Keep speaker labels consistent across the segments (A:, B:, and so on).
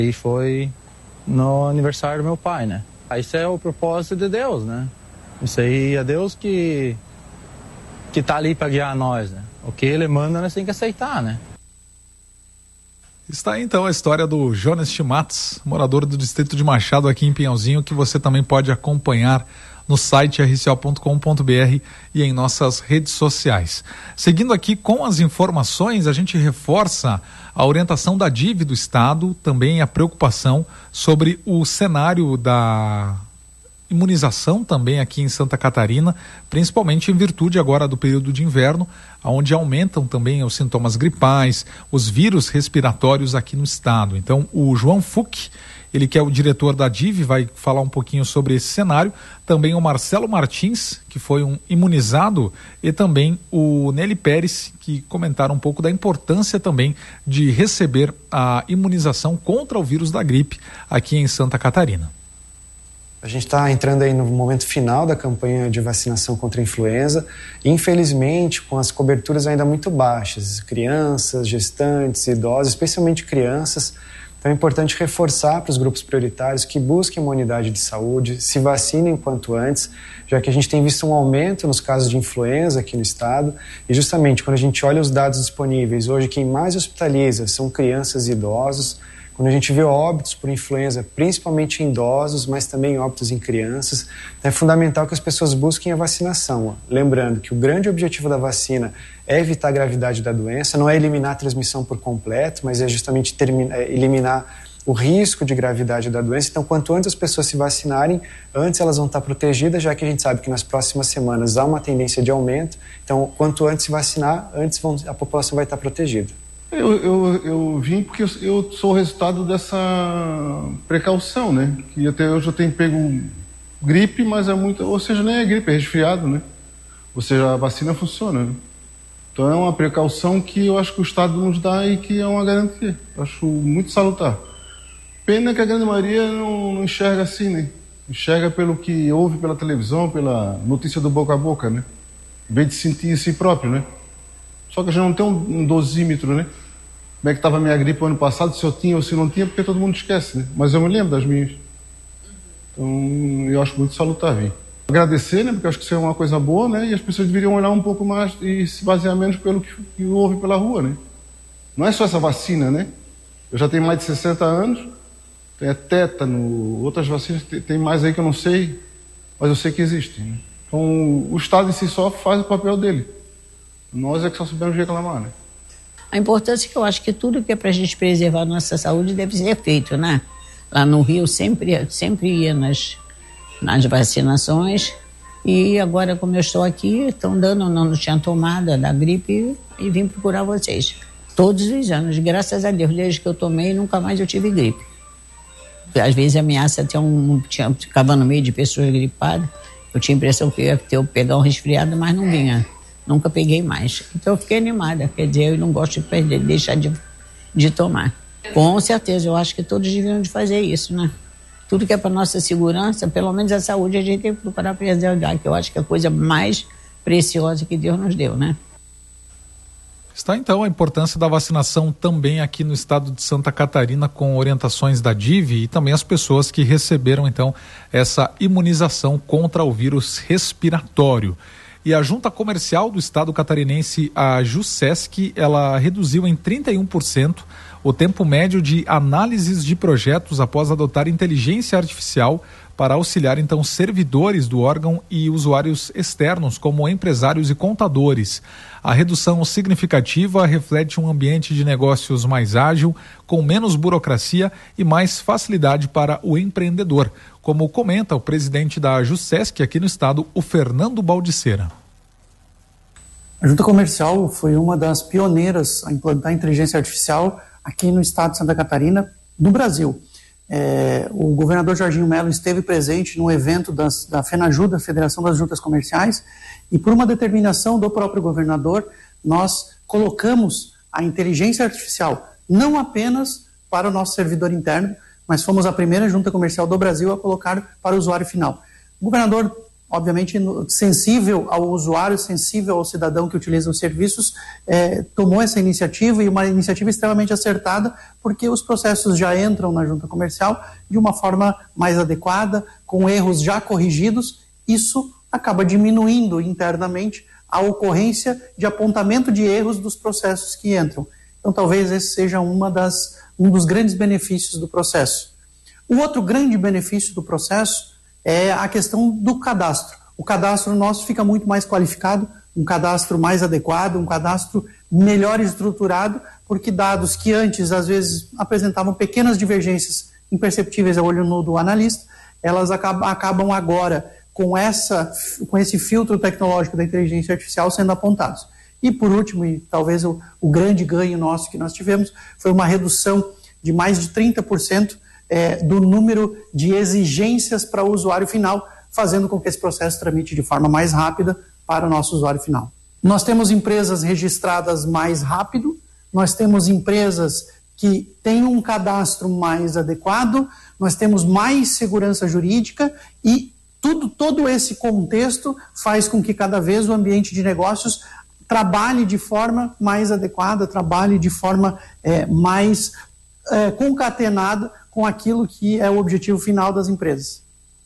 A: E foi no aniversário do meu pai, né? Isso é o propósito de Deus, né? Isso aí é Deus que tá ali para guiar nós, né? O que Ele manda, nós temos que aceitar, né?
B: Está aí então a história do Jonas Chimatz, morador do distrito de Machado aqui em Pinhalzinho, que você também pode acompanhar no site rco.com.br e em nossas redes sociais. Seguindo aqui com as informações, a gente reforça a orientação da DIV do Estado, também a preocupação sobre o cenário da imunização também aqui em Santa Catarina, principalmente em virtude agora do período de inverno, onde aumentam também os sintomas gripais, os vírus respiratórios aqui no estado. Então, o João Fuch, ele que é o diretor da DIV, vai falar um pouquinho sobre esse cenário. Também o Marcelo Martins, que foi um imunizado, e também o Nelly Pérez, que comentaram um pouco da importância também de receber a imunização contra o vírus da gripe aqui em Santa Catarina.
C: A gente está entrando aí no momento final da campanha de vacinação contra a influenza, infelizmente com as coberturas ainda muito baixas, crianças, gestantes, idosos, especialmente crianças. Então é importante reforçar para os grupos prioritários que busquem uma unidade de saúde, se vacinem quanto antes, já que a gente tem visto um aumento nos casos de influenza aqui no estado, e justamente quando a gente olha os dados disponíveis, hoje quem mais hospitaliza são crianças e idosos. Quando a gente vê óbitos por influenza, principalmente em idosos, mas também óbitos em crianças, é fundamental que as pessoas busquem a vacinação. Lembrando que o grande objetivo da vacina é evitar a gravidade da doença, não é eliminar a transmissão por completo, mas é justamente eliminar o risco de gravidade da doença. Então, quanto antes as pessoas se vacinarem, antes elas vão estar protegidas, já que a gente sabe que nas próximas semanas há uma tendência de aumento. Então, quanto antes se vacinar, antes a população vai estar protegida.
D: Eu vim porque eu sou o resultado dessa precaução, né? Que até hoje eu tenho pego gripe, mas ou seja, nem é gripe, é resfriado, né? Ou seja, a vacina funciona, né? Então é uma precaução que eu acho que o Estado nos dá e que é uma garantia. Eu acho muito salutar. Pena que a grande maioria não enxerga assim, né? Enxerga pelo que ouve pela televisão, pela notícia do boca a boca, né? Em vez de sentir em si próprio, né? Só que a gente não tem um dosímetro, né? Como é que estava a minha gripe ano passado, se eu tinha ou se não tinha, porque todo mundo esquece, né? Mas eu me lembro das minhas. Então, eu acho muito salutar vir. Agradecer, né? Porque eu acho que isso é uma coisa boa, né? E as pessoas deveriam olhar um pouco mais e se basear menos pelo que houve pela rua, né? Não é só essa vacina, né? Eu já tenho mais de 60 anos, tem tétano, outras vacinas, tem mais aí que eu não sei, mas eu sei que existem, né? Então, o Estado em si só faz o papel dele. Nós é que só sabemos reclamar, né?
E: A importância que eu acho que tudo que é para a gente preservar a nossa saúde deve ser feito, né? Lá no Rio sempre ia nas vacinações, e agora como eu estou aqui, estão dando, não tinha tomada da gripe e vim procurar vocês. Todos os anos, graças a Deus, desde que eu tomei, nunca mais eu tive gripe. Às vezes ameaça ficava no meio de pessoas gripadas, eu tinha a impressão que ia pegar um resfriado, mas não vinha. Nunca peguei mais. Então eu fiquei animada. Quer dizer, eu não gosto de deixar de tomar. Com certeza, eu acho que todos deviam de fazer isso, né? Tudo que é para nossa segurança, pelo menos a saúde, a gente tem que procurar preservar, que eu acho que é a coisa mais preciosa que Deus nos deu, né?
B: Está então a importância da vacinação também aqui no estado de Santa Catarina, com orientações da DIV, e também as pessoas que receberam então essa imunização contra o vírus respiratório. E a Junta Comercial do Estado Catarinense, a JUSESC, ela reduziu em 31% o tempo médio de análises de projetos após adotar inteligência artificial para auxiliar então servidores do órgão e usuários externos, como empresários e contadores. A redução significativa reflete um ambiente de negócios mais ágil, com menos burocracia e mais facilidade para o empreendedor, como comenta o presidente da JUSESC aqui no estado, o Fernando Baldiceira.
F: A Junta Comercial foi uma das pioneiras a implantar a inteligência artificial aqui no estado de Santa Catarina, no Brasil. O governador Jorginho Melo esteve presente no evento da FENAJUDA, Federação das Juntas Comerciais, e por uma determinação do próprio governador, nós colocamos a inteligência artificial não apenas para o nosso servidor interno, mas fomos a primeira junta comercial do Brasil a colocar para o usuário final. O governador obviamente sensível ao usuário, sensível ao cidadão que utiliza os serviços, tomou essa iniciativa, e uma iniciativa extremamente acertada, porque os processos já entram na junta comercial de uma forma mais adequada, com erros já corrigidos. Isso acaba diminuindo internamente a ocorrência de apontamento de erros dos processos que entram. Então talvez esse seja um dos grandes benefícios do processo. O outro grande benefício do processo é a questão do cadastro. O cadastro nosso fica muito mais qualificado, um cadastro mais adequado, um cadastro melhor estruturado, porque dados que antes, às vezes, apresentavam pequenas divergências imperceptíveis a olho nu do analista, elas acabam agora com esse filtro tecnológico da inteligência artificial sendo apontados. E, por último, e talvez o grande ganho nosso que nós tivemos, foi uma redução de mais de 30% do número de exigências para o usuário final, fazendo com que esse processo tramite de forma mais rápida para o nosso usuário final. Nós temos empresas registradas mais rápido, nós temos empresas que têm um cadastro mais adequado, nós temos mais segurança jurídica, e todo esse contexto faz com que cada vez o ambiente de negócios trabalhe de forma mais adequada, trabalhe de forma mais concatenada com aquilo que é o objetivo final das empresas.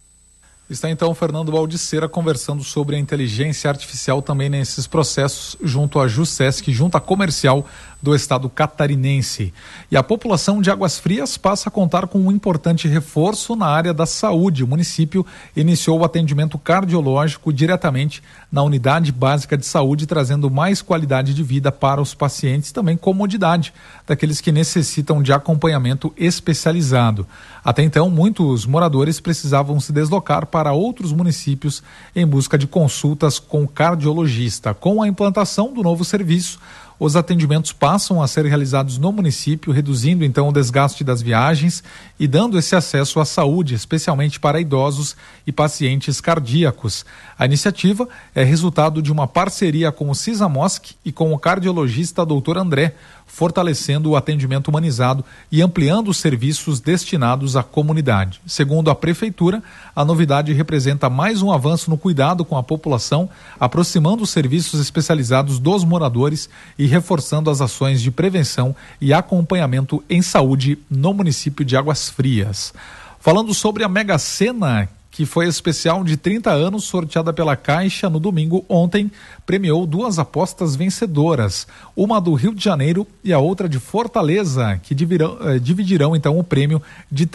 B: Está então o Fernando Baldissera conversando sobre a inteligência artificial também nesses processos junto à JUSESC, junta comercial do estado catarinense. E a população de Águas Frias passa a contar com um importante reforço na área da saúde. O município iniciou o atendimento cardiológico diretamente na unidade básica de saúde, trazendo mais qualidade de vida para os pacientes, também comodidade daqueles que necessitam de acompanhamento especializado. Até então, muitos moradores precisavam se deslocar para outros municípios em busca de consultas com o cardiologista. Com a implantação do novo serviço, os atendimentos passam a ser realizados no município, reduzindo então o desgaste das viagens e dando esse acesso à saúde, especialmente para idosos e pacientes cardíacos. A iniciativa é resultado de uma parceria com o CISAMOSC e com o cardiologista Dr. André, fortalecendo o atendimento humanizado e ampliando os serviços destinados à comunidade. Segundo a Prefeitura, a novidade representa mais um avanço no cuidado com a população, aproximando os serviços especializados dos moradores e reforçando as ações de prevenção e acompanhamento em saúde no município de Águas Frias. Falando sobre a Mega Sena, que foi especial de 30 anos, sorteada pela Caixa no domingo ontem, premiou 2 apostas vencedoras, uma do Rio de Janeiro e a outra de Fortaleza, que dividirão então o prêmio de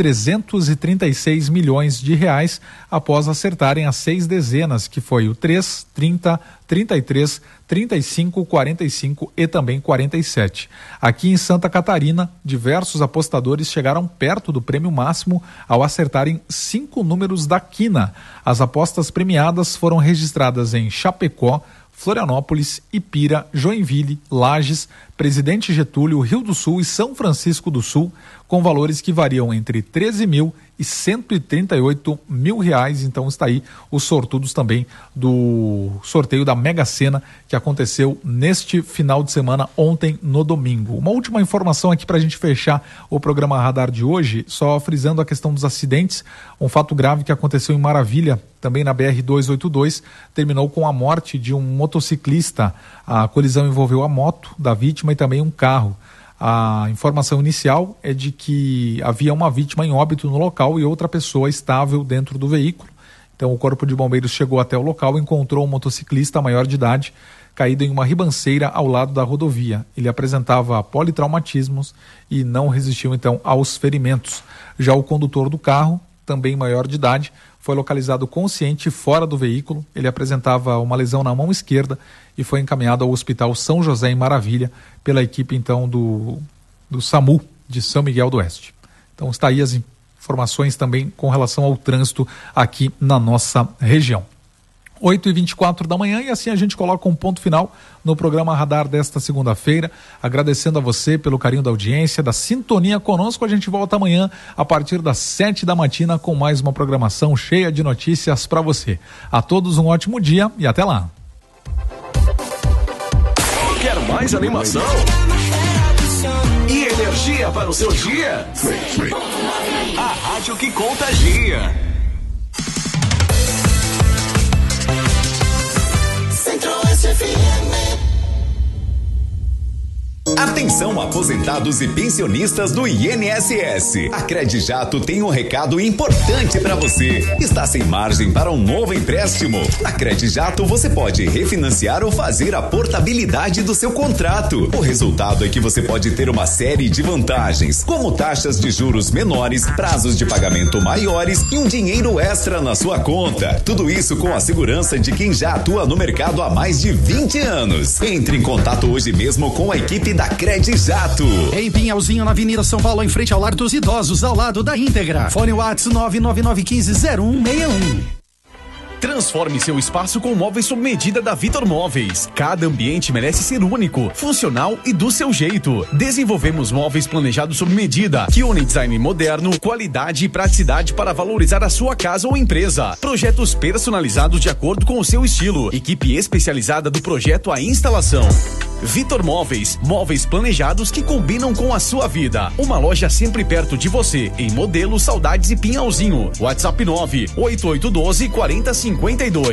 B: 336 milhões de reais após acertarem as 6 dezenas, que foi o 3, 30, 33, 35, 45 e também 47. Aqui em Santa Catarina, diversos apostadores chegaram perto do prêmio máximo ao acertarem 5 números da quina. As apostas premiadas foram registradas em Chapecó, Florianópolis, Ipira, Joinville, Lages, Presidente Getúlio, Rio do Sul e São Francisco do Sul, com valores que variam entre 13 mil e 138 mil reais. Então está aí os sortudos também do sorteio da Mega Sena, que aconteceu neste final de semana, ontem no domingo. Uma última informação aqui para a gente fechar o programa Radar de hoje, só frisando a questão dos acidentes. Um fato grave que aconteceu em Maravilha, também na BR-282, terminou com a morte de um motociclista. A colisão envolveu a moto da vítima e também um carro. A informação inicial é de que havia uma vítima em óbito no local e outra pessoa estável dentro do veículo. Então o Corpo de Bombeiros chegou até o local e encontrou um motociclista maior de idade caído em uma ribanceira ao lado da rodovia. Ele apresentava politraumatismos e não resistiu então aos ferimentos. Já o condutor do carro, também maior de idade, foi localizado consciente fora do veículo. Ele apresentava uma lesão na mão esquerda e foi encaminhado ao Hospital São José em Maravilha pela equipe então do SAMU de São Miguel do Oeste. Então está aí as informações também com relação ao trânsito aqui na nossa região. 8h24 da manhã, e assim a gente coloca um ponto final no programa Radar desta segunda-feira, agradecendo a você pelo carinho da audiência, da sintonia conosco. A gente volta amanhã a partir das 7 da matina com mais uma programação cheia de notícias para você. A todos um ótimo dia e até lá.
G: Quer mais animação? E energia para o seu dia? A rádio que contagia.
H: Atenção, aposentados e pensionistas do INSS. A Credijato tem um recado importante para você. Está sem margem para um novo empréstimo? Na Credijato você pode refinanciar ou fazer a portabilidade do seu contrato. O resultado é que você pode ter uma série de vantagens, como taxas de juros menores, prazos de pagamento maiores e um dinheiro extra na sua conta. Tudo isso com a segurança de quem já atua no mercado há mais de 20 anos. Entre em contato hoje mesmo com a equipe da Credijato.
I: Em Pinhalzinho, na Avenida São Paulo, em frente ao Lar dos Idosos, ao lado da Íntegra. Fone WhatsApp 999150161.
J: Transforme seu espaço com móveis sob medida da Vitor Móveis. Cada ambiente merece ser único, funcional e do seu jeito. Desenvolvemos móveis planejados sob medida, que unem design moderno, qualidade e praticidade para valorizar a sua casa ou empresa. Projetos personalizados de acordo com o seu estilo. Equipe especializada do projeto à instalação. Vitor Móveis, móveis planejados que combinam com a sua vida. Uma loja sempre perto de você, em Modelo, Saudades e Pinhalzinho. WhatsApp 98812-4052.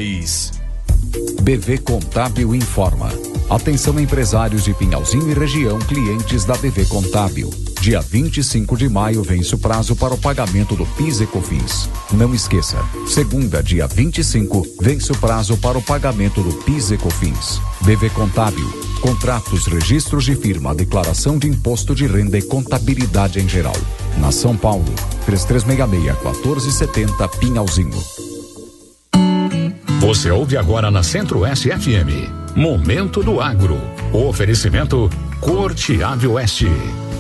K: BV Contábil informa. Atenção, empresários de Pinhalzinho e região, clientes da BV Contábil. Dia 25 de maio vence o prazo para o pagamento do PIS e COFINS. Não esqueça, segunda, dia 25, vence o prazo para o pagamento do PIS e COFINS. BV Contábil, contratos, registros de firma, declaração de imposto de renda e contabilidade em geral. Na São Paulo, 3366-1470, Pinhalzinho.
L: Você ouve agora na Centro-Oeste FM. Momento do Agro. O oferecimento Corte Ave Oeste.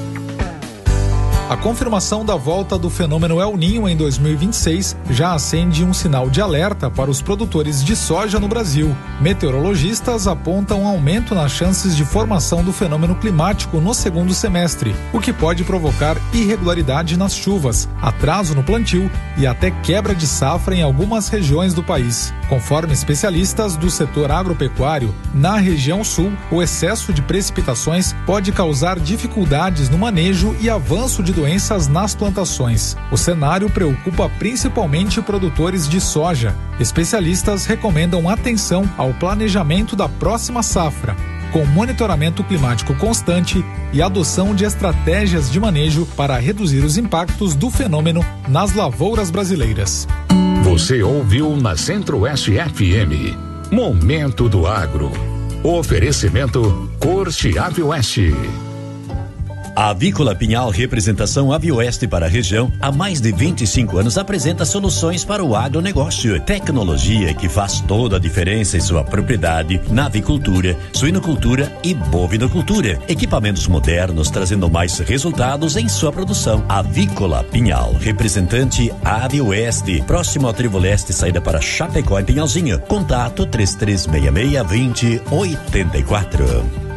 B: A confirmação da volta do fenômeno El Niño em 2026 já acende um sinal de alerta para os produtores de soja no Brasil. Meteorologistas apontam um aumento nas chances de formação do fenômeno climático no segundo semestre, o que pode provocar irregularidade nas chuvas, atraso no plantio e até quebra de safra em algumas regiões do país. Conforme especialistas do setor agropecuário, na região sul, o excesso de precipitações pode causar dificuldades no manejo e avanço de doenças nas plantações. O cenário preocupa principalmente produtores de soja. Especialistas recomendam atenção ao planejamento da próxima safra, com monitoramento climático constante e adoção de estratégias de manejo para reduzir os impactos do fenômeno nas lavouras brasileiras.
L: Você ouviu na Centro-Oeste FM. Momento do Agro. Oferecimento Corte Ave Oeste.
M: A Avícola Pinhal, representação Avioeste para a região, há mais de 25 anos apresenta soluções para o agronegócio. Tecnologia que faz toda a diferença em sua propriedade na avicultura, suinocultura e bovinocultura. Equipamentos modernos trazendo mais resultados em sua produção. Avícola Pinhal, representante Avioeste, próximo ao Trevo Leste, saída para Chapecó em Pinhalzinho. Contato 3366-2084.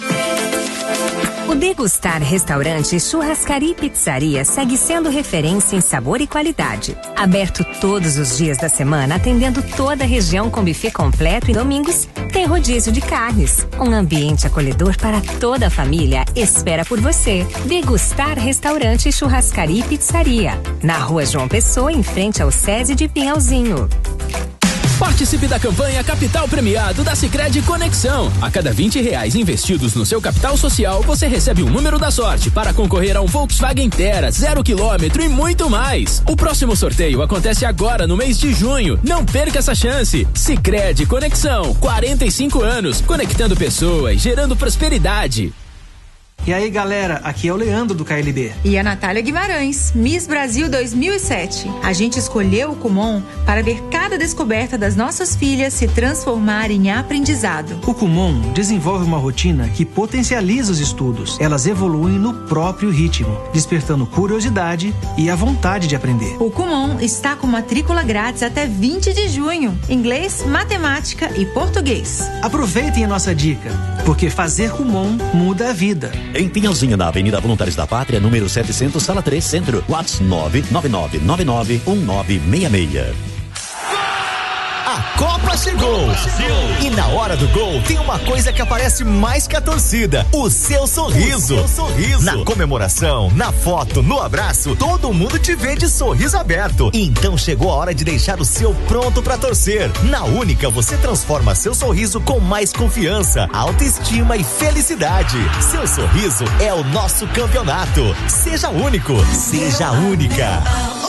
N: O Degustar Restaurante, Churrascaria e Pizzaria segue sendo referência em sabor e qualidade. Aberto todos os dias da semana, atendendo toda a região com buffet completo e domingos tem rodízio de carnes. Um ambiente acolhedor para toda a família espera por você. Degustar Restaurante, Churrascaria e Pizzaria. Na Rua João Pessoa, em frente ao SESI de Pinhalzinho.
O: Participe da campanha Capital Premiado da Sicredi Conexão. A cada R$20 investidos no seu capital social, você recebe um número da sorte para concorrer a um Volkswagen Tera 0 km e muito mais. O próximo sorteio acontece agora no mês de junho. Não perca essa chance. Sicredi Conexão, 45 anos, conectando pessoas, gerando prosperidade.
P: E aí, galera, aqui é o Leandro do KLB.
Q: E a Natália Guimarães, Miss Brasil 2007. A gente escolheu o Kumon para ver cada descoberta das nossas filhas se transformar em aprendizado.
P: O Kumon desenvolve uma rotina que potencializa os estudos. Elas evoluem no próprio ritmo, despertando curiosidade e a vontade de aprender.
Q: O Kumon está com matrícula grátis até 20 de junho. Inglês, matemática e português.
P: Aproveitem a nossa dica, porque fazer Kumon muda a vida.
M: Em Pinhalzinho, na Avenida Voluntários da Pátria, número 700, sala 3, centro. WhatsApp 999991966. A
R: A Copa chegou! E na hora do gol tem uma coisa que aparece mais que a torcida: o seu sorriso. Na comemoração, na foto, no abraço, todo mundo te vê de sorriso aberto. Então chegou a hora de deixar o seu pronto pra torcer. Na Única você transforma seu sorriso com mais confiança, autoestima e felicidade. Seu sorriso é o nosso campeonato. Seja único, seja única.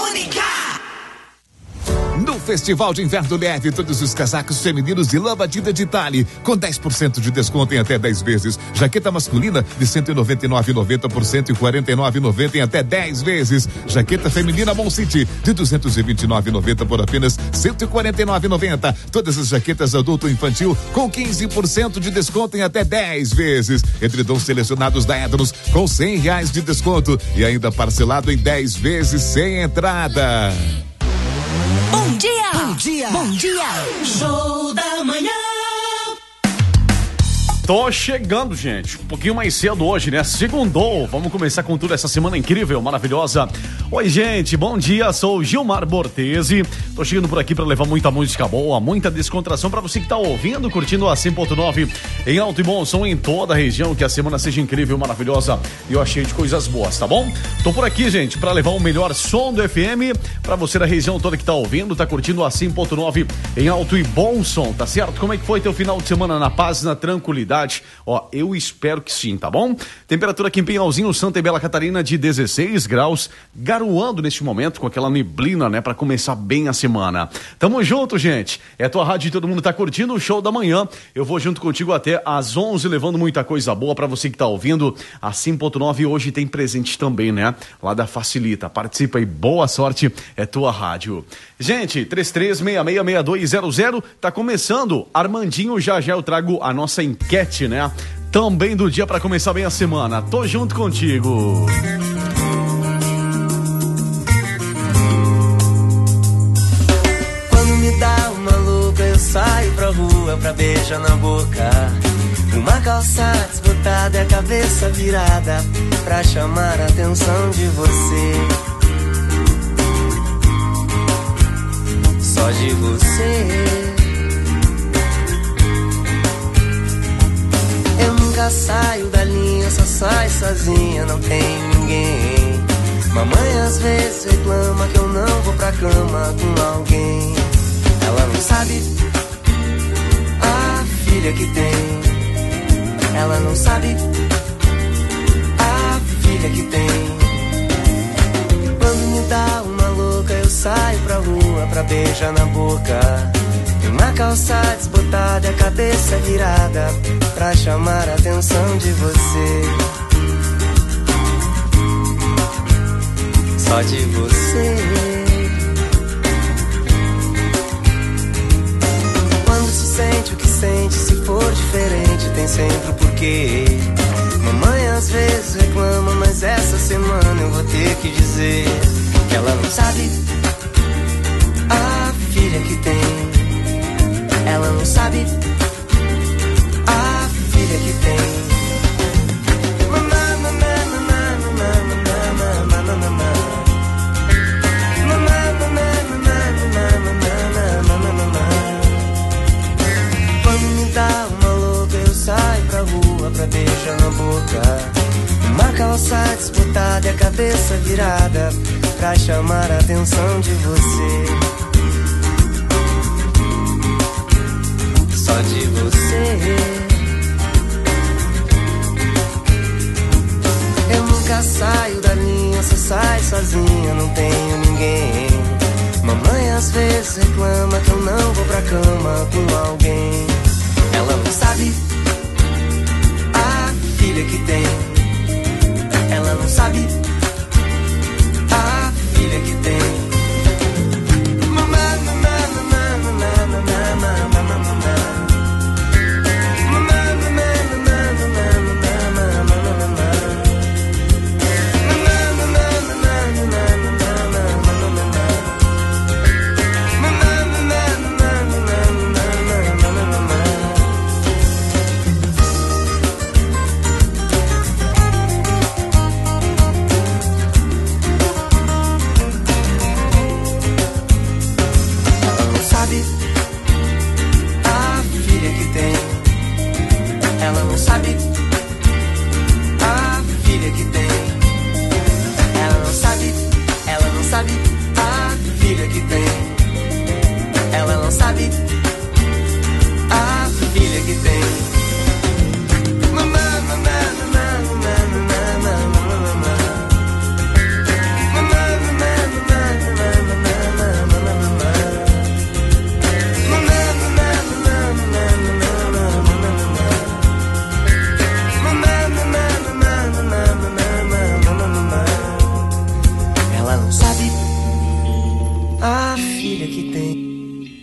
S: No Festival de Inverno Leve, todos os casacos femininos de lã batida de Tale, com 10% de desconto em até 10 vezes. Jaqueta masculina de R$199,90 por R$149,90 em até 10 vezes. Jaqueta feminina Mon City de R$229,90 por apenas R$149,90. Todas as jaquetas adulto e infantil com 15% de desconto em até 10 vezes. Edredons selecionados da Edros com R$100 de desconto e ainda parcelado em 10 vezes sem entrada.
T: Bom dia! Bom dia! Bom dia! Show da manhã!
J: Tô chegando, gente, um pouquinho mais cedo hoje, né? Segundou, vamos começar com tudo essa semana incrível, maravilhosa. Oi, gente, bom dia, sou o Gilmar Bortesi. Tô chegando por aqui pra levar muita música boa, muita descontração pra você que tá ouvindo, curtindo a 100.9 em alto e bom som em toda a região. Que a semana seja incrível, maravilhosa e eu achei de coisas boas, tá bom? Tô por aqui, gente, pra levar o melhor som do FM pra você da região toda que tá ouvindo, tá curtindo a 100.9 em alto e bom som, tá certo? Como é que foi teu final de semana na paz, na tranquilidade? Ó, eu espero que sim, tá bom? Temperatura aqui em Pinhalzinho, Santa e Bela Catarina de 16 graus, garoando neste momento com aquela neblina, né, pra começar bem a semana. Tamo junto, gente. É tua rádio e todo mundo tá curtindo o show da manhã. Eu vou junto contigo até às 11, levando muita coisa boa pra você que tá ouvindo. A 100.9 hoje tem presente também, né? Lá da Facilita. Participa aí, boa sorte, é tua rádio. Gente, 33666200, tá começando. Armandinho, já eu trago a nossa enquete, né? Também do dia pra começar bem a semana. Tô junto contigo.
U: Quando me dá uma louca, eu saio pra rua pra beijar na boca. Uma calça desbotada e a cabeça virada pra chamar a atenção de você. Só de você. Eu nunca saio da linha, só saio sozinha, não tem ninguém. Mamãe às vezes reclama que eu não vou pra cama com alguém. Ela não sabe a filha que tem. Ela não sabe a filha que tem. Quando me dá uma louca, eu saio pra rua pra beijar na boca. Uma calça desbotada e a cabeça virada pra chamar a atenção de você. Só de você. Quando se sente o que sente, se for diferente tem sempre o porquê. Mamãe às vezes reclama, mas essa semana eu vou ter que dizer que ela não sabe a filha que tem. Ela não sabe a filha que tem. Quando me dá uma louca, eu saio pra rua pra beijar na boca. Uma calça disputada e a cabeça virada pra chamar a atenção de você. Só de você. Eu nunca saio da linha, só saio sozinha, não tenho ninguém. Mamãe às vezes reclama que eu não vou pra cama com alguém. Ela não sabe a filha que tem. Ela não sabe a filha que tem. sabe a filha que tem. Ela não sabe a filha que tem. Ela não sabe a filha que tem.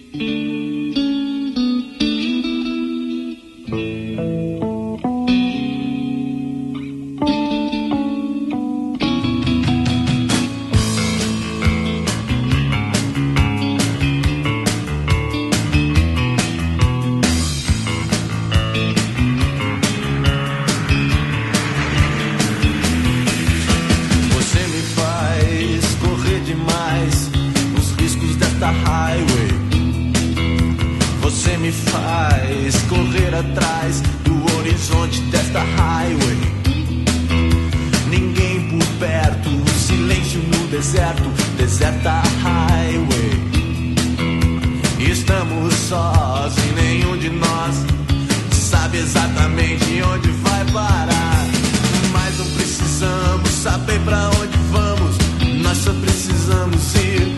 A: Me faz correr atrás do horizonte desta highway. Ninguém por perto, silêncio no deserto, deserta highway. Estamos sós e nenhum de nós sabe exatamente onde vai parar. Mas não precisamos saber pra onde vamos, nós só precisamos ir.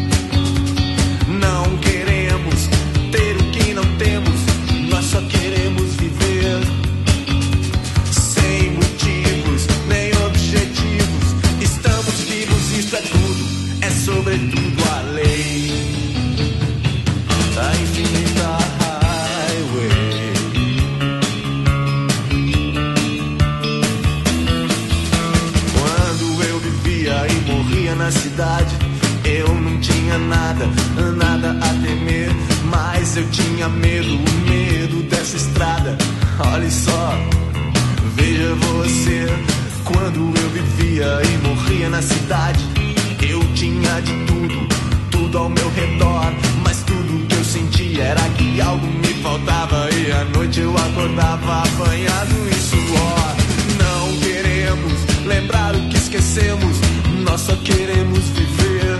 A: Não queremos ter o que não temos, nós só queremos viver. Sem motivos, nem objetivos, estamos vivos, isso é tudo, é sobretudo a lei da infinita highway. Quando eu vivia e morria na cidade, eu não tinha nada, nada a temer. Mas eu tinha medo, o medo dessa estrada. Olha só, veja você. Quando eu vivia e morria na cidade, eu tinha de tudo, tudo ao meu redor. Mas tudo que eu sentia era que algo me faltava. E à noite eu acordava apanhado em suor. Não queremos lembrar o que esquecemos, nós só queremos viver.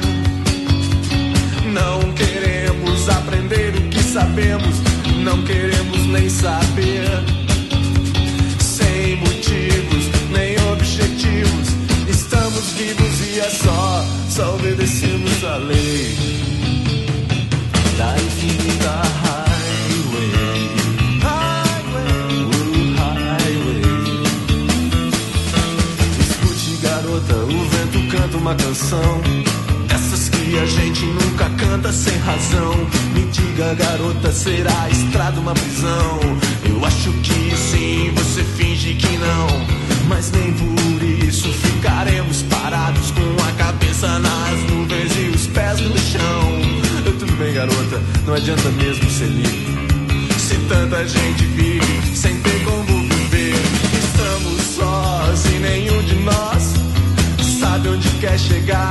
A: Não queremos aprender o que sabemos, não queremos nem saber. Sem motivos, nem objetivos, estamos vivos e é só obedecemos a lei da infinita highway. Highway. Escute, garota, o vento canta uma canção, essas que a gente nunca canta sem razão. Me diga, garota, será a estrada uma prisão? Eu acho que sim, você finge que não. Mas nem por isso ficaremos parados com a cabeça nas nuvens e os pés no chão. Tudo bem, garota, não adianta mesmo ser livre se tanta gente vive sem ter como viver. Estamos sós e nenhum de nós sabe onde quer chegar.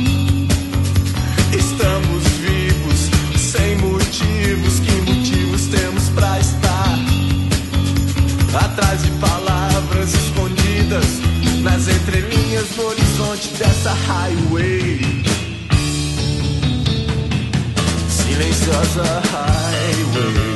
A: Estamos vivos, sem motivos. Que motivos temos pra estar atrás de palavras escondidas nas entrelinhas do horizonte dessa highway? Silenciosa highway.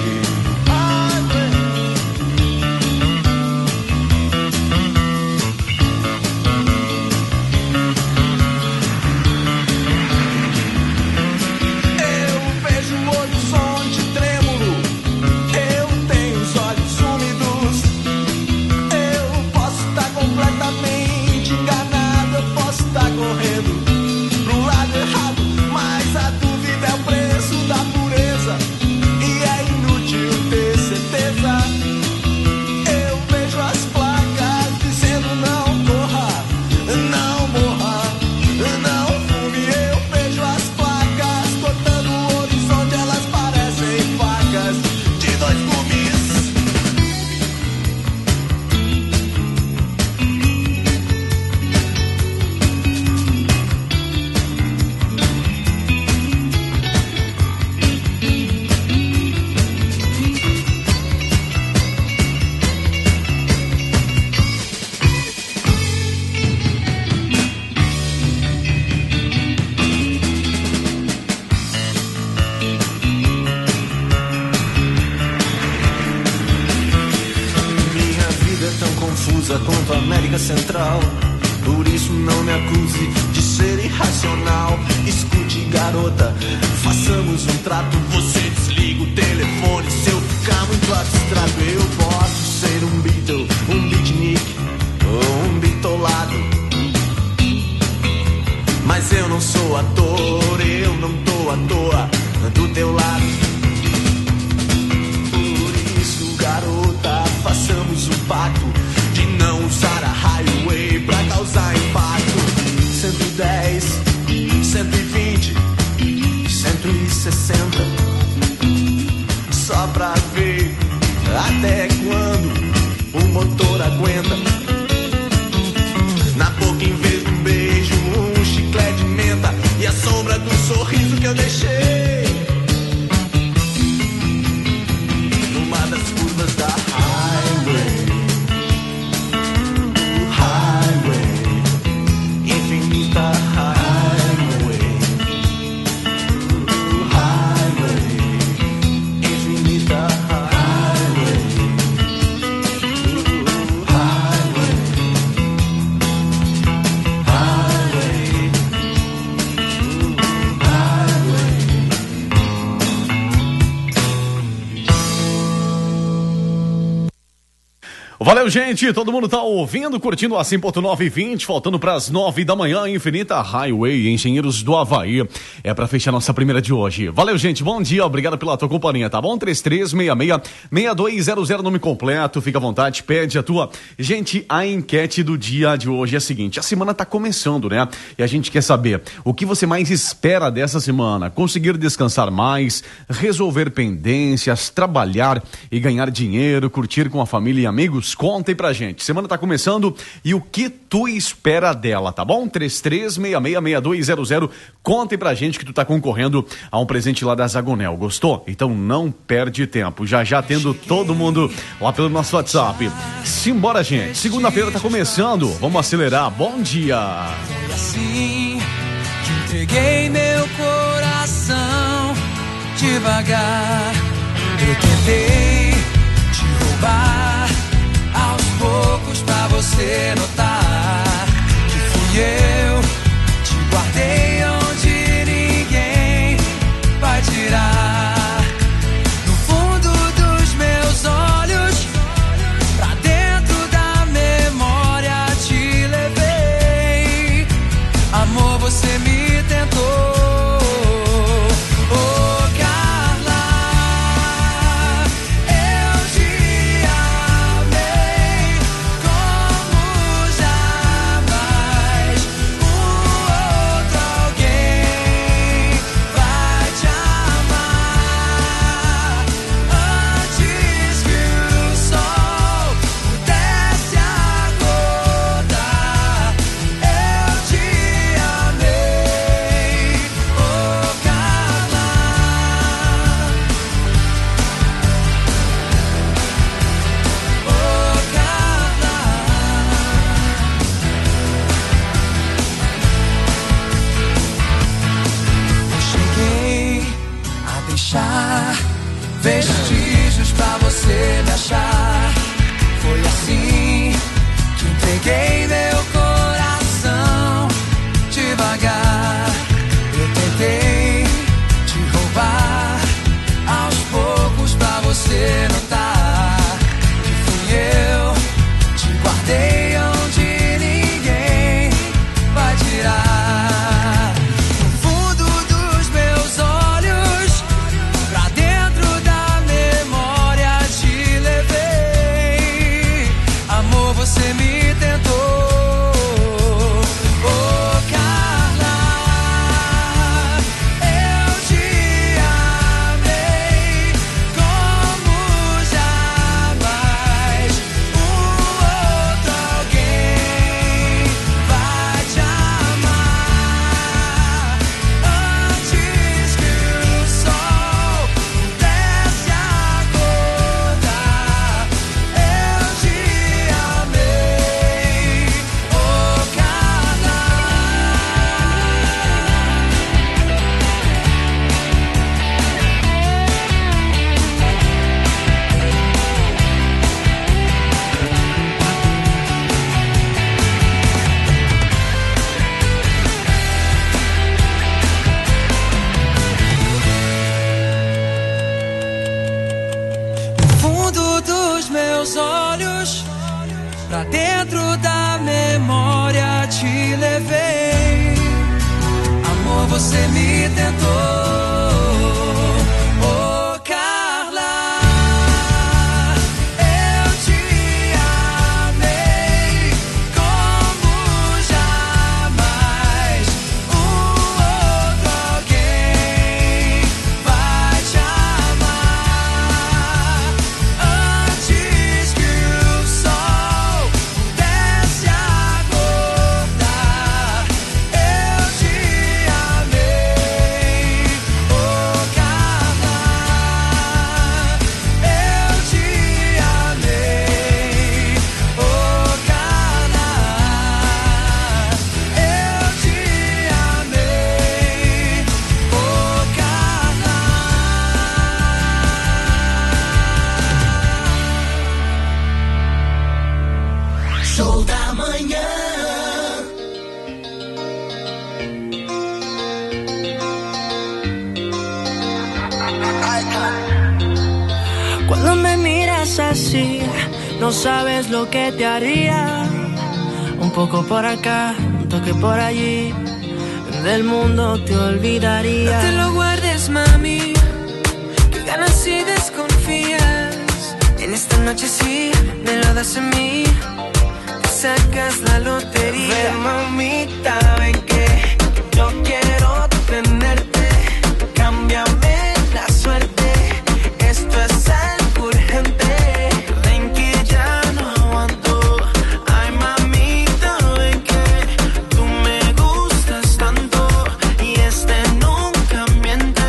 A: América Central. Por isso não me acuse de ser irracional. Escute, garota, façamos um trato. Você desliga o telefone se eu ficar muito abstrato. Eu posso ser um Beatle, um beatnik ou um bitolado, mas eu não sou ator, eu não tô à toa do teu lado. Por isso, garota, façamos um pacto de não usar a highway pra causar impacto. 110, 120, 160, só pra ver até quando o motor aguenta. Na boca, em vez de um beijo, um chiclete de menta e a sombra do sorriso que eu deixei numa das curvas da highway. Infinita highway, infinita highway,
J: Valeu, gente, todo mundo tá ouvindo, curtindo a 100.920, faltando pras 9 da manhã, Infinita Highway, Engenheiros do Havaí, é pra fechar nossa primeira de hoje. Valeu, gente, bom dia, obrigado pela tua companhia, tá bom? 3366-6200, nome completo, fica à vontade, pede a tua. Gente, a enquete do dia de hoje é a seguinte, a semana tá começando, né? E a gente quer saber, o que você mais espera dessa semana? Conseguir descansar mais, resolver pendências, trabalhar e ganhar dinheiro, curtir com a família e amigos? Conta aí pra gente. Semana tá começando e o que tu espera dela, tá bom? 33666200. Conta aí pra gente que tu tá concorrendo a um presente lá da Zagonel. Gostou? Então não perde tempo. Já já tendo todo mundo lá pelo nosso WhatsApp. Simbora, gente. Segunda-feira tá começando. Vamos acelerar. Bom dia.
U: Foi assim que entreguei meu coração devagar. Eu tentei te roubar aos poucos pra você notar que fui eu, te guardei onde ninguém vai tirar. No fundo dos meus olhos, pra dentro da memória te levei. Amor, você me tentou. Vestígios pra você me achar. Foi assim que entreguei meu coração devagar. Eu tentei te roubar aos poucos pra você notar que fui eu, te guardei onde ninguém vai tirar. No fundo dos meus olhos, pra dentro da memória
A: você me tentou. Oh, Carla, eu te amei como jamais outro alguém vai te amar. Antes que o sol pudesse acordar, eu te amei. Oh, Carla, eu te amei. Oh, Carla, eu te amei. Oh, Carla.
T: Show da manhã.
C: Cuando me miras así, no sabes lo que te haría. Un poco por acá, un toque por allí, del mundo te olvidaría.
A: No te lo guardes, mami, que ganas y desconfías. En esta noche sí, me lo das a mí, te sacas la lotería. Ven, mamita, ven que yo quiero tenerte. Cámbiame la suerte, esto es algo urgente. Ven que ya no aguanto. Ay, mamita, ven que tú me gustas tanto y este nunca miente.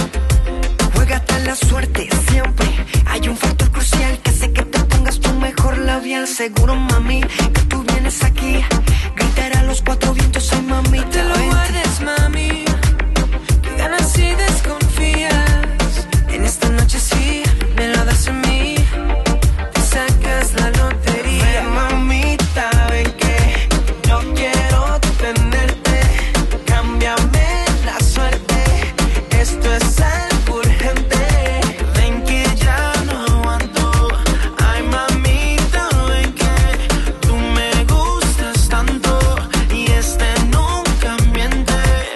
C: Juégate la suerte siempre. Hay un factor crucial que hace que te pongas tu mejor labial. Seguro, mami, que tú vienes aquí. Gritará a los cuatro vientos, ay, mamita.
A: No te lo
C: vente.
A: guardes, mami, que ganas y desconfías. En esta noche sí, me lo das a mí, te sacas la lotería. Ven, mamita, ven que yo quiero tenerte. Cámbiame la suerte, esto es algo urgente. Ven que ya no aguanto. Ay, mamita, ven que tú me gustas tanto y este nunca miente.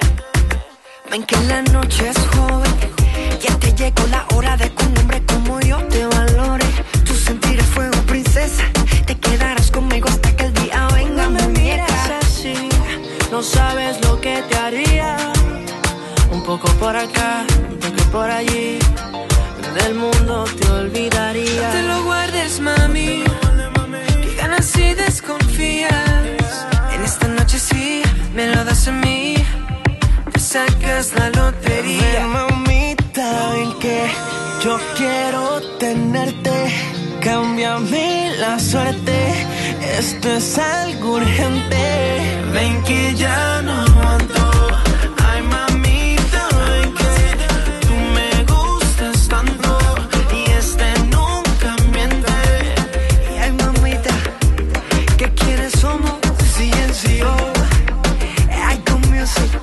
C: Ven que la noche es joven, ya te llegó la hora de que un hombre como yo te valore. Tú sentirás fuego, princesa, te quedarás conmigo hasta que el día venga,
A: No me
C: muñeca.
A: miras
C: Así, no sabes lo que te haría. Un poco por acá, un toque por allí, del mundo te olvidaría.
A: No te lo guardes, mami, que ganas y desconfías. En esta noche sí, me lo das a mí, te sacas la lotería.
C: Ven, mamita, ven que yo quiero tenerte.
A: Cámbiame la suerte, esto es algo urgente. Ven que ya no aguanto. Ay, mamita, ven que tú me gustas tanto y este nunca miente.
C: Y ay, mamita, ¿qué quieres? Somos CNCO. Ay, con music.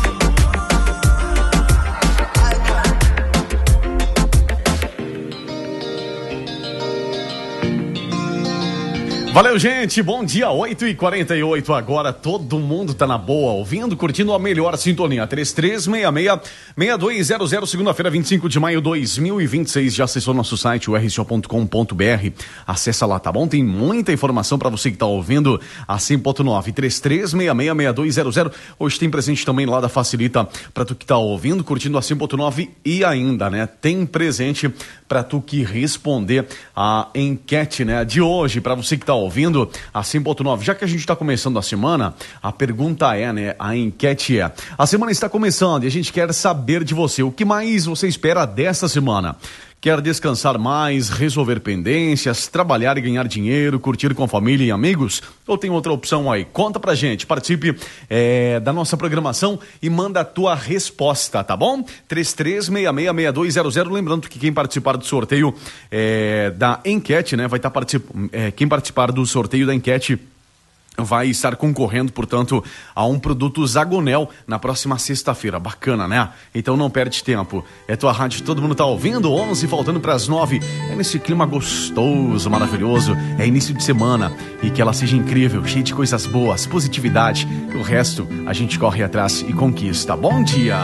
J: Valeu, gente, bom dia, 8h48 agora, todo mundo tá na boa, ouvindo, curtindo a melhor sintonia, 3366-6200, segunda-feira, 25 de maio de 2026, já acessou nosso site, o rso.com.br, acessa lá, tá bom? Tem muita informação pra você que tá ouvindo, a 100.9, 3366-6200, hoje tem presente também lá da Facilita pra tu que tá ouvindo, curtindo a 100.9 e ainda, né, tem presente pra tu que responder a enquete, né, de hoje, pra você que tá ouvindo a 100.9. Já que a gente está começando a semana, a pergunta é, né? A enquete é: a semana está começando e a gente quer saber de você. O que mais você espera desta semana? Quer descansar mais, resolver pendências, trabalhar e ganhar dinheiro, curtir com a família e amigos? Ou tem outra opção aí? Conta pra gente, participe da nossa programação e manda a tua resposta, tá bom? 33666200, lembrando que quem participar do sorteio da enquete, né, vai estar participando, quem participar do sorteio da enquete vai estar concorrendo, portanto, a um produto Zagonel na próxima sexta-feira. Bacana, né? Então não perde tempo. É tua rádio, todo mundo tá ouvindo, 11, faltando para as 9. É nesse clima gostoso, maravilhoso. É início de semana e que ela seja incrível, cheia de coisas boas, positividade. O resto a gente corre atrás e conquista. Bom dia!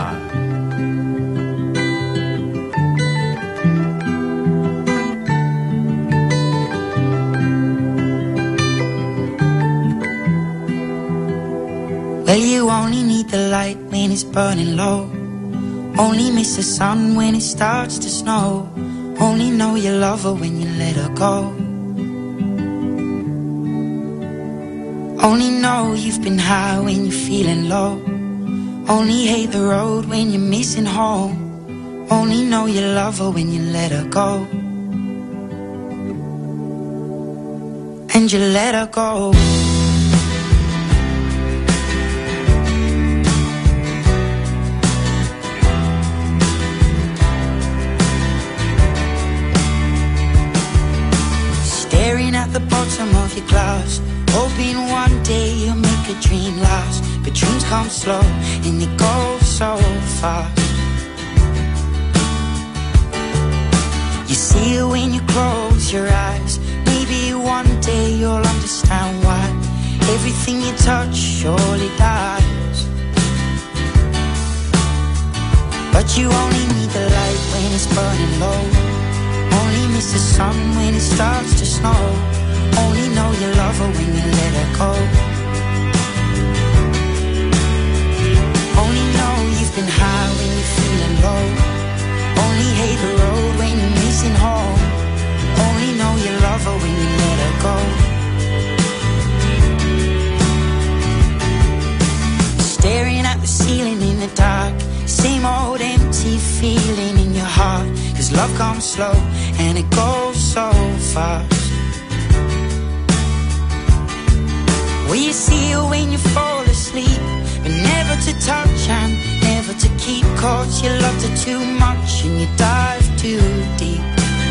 D: Well, you only need the light when it's burning low. Only miss the sun when it starts to snow. Only know you love her when you let her go. Only know you've been high when you're feeling low. Only hate the road when you're missing home. Only know you love her when you let her go. And you let her go. At the bottom of your glass, hoping one day you'll make a dream last. But dreams come slow and they go so fast. You see it when you close your eyes. Maybe one day you'll understand why everything you touch surely dies. But you only need the light when it's burning low. Only miss the sun when it starts to snow. Only know you love her when you let her go. Only know you've been high when you're feeling low. Only hate the road when you're missing home. Only know you love her when you let her go. Staring at the ceiling in the dark. Same old empty feeling in your heart. 'Cause love comes slow and it goes so fast. Well, you see it when you fall asleep, but never to touch and never to keep. 'Cause you loved her too much and you dive too deep.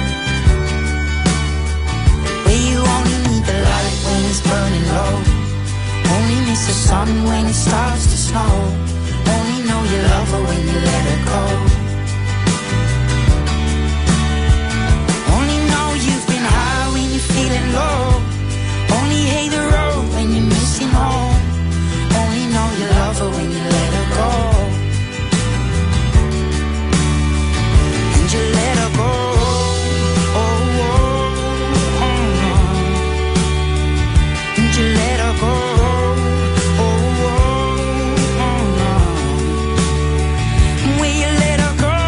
D: Well, you only need the light when it's burning low. Only miss the sun when it starts to snow. Only know you love her when you let her go. Only know you've been high when you're feeling low. Only hate the road when you're missing home. Only know you love her when you let her go. And you let her go. Oh, oh, oh, no. And you let her go. Oh, oh, oh, no. Will you let her go?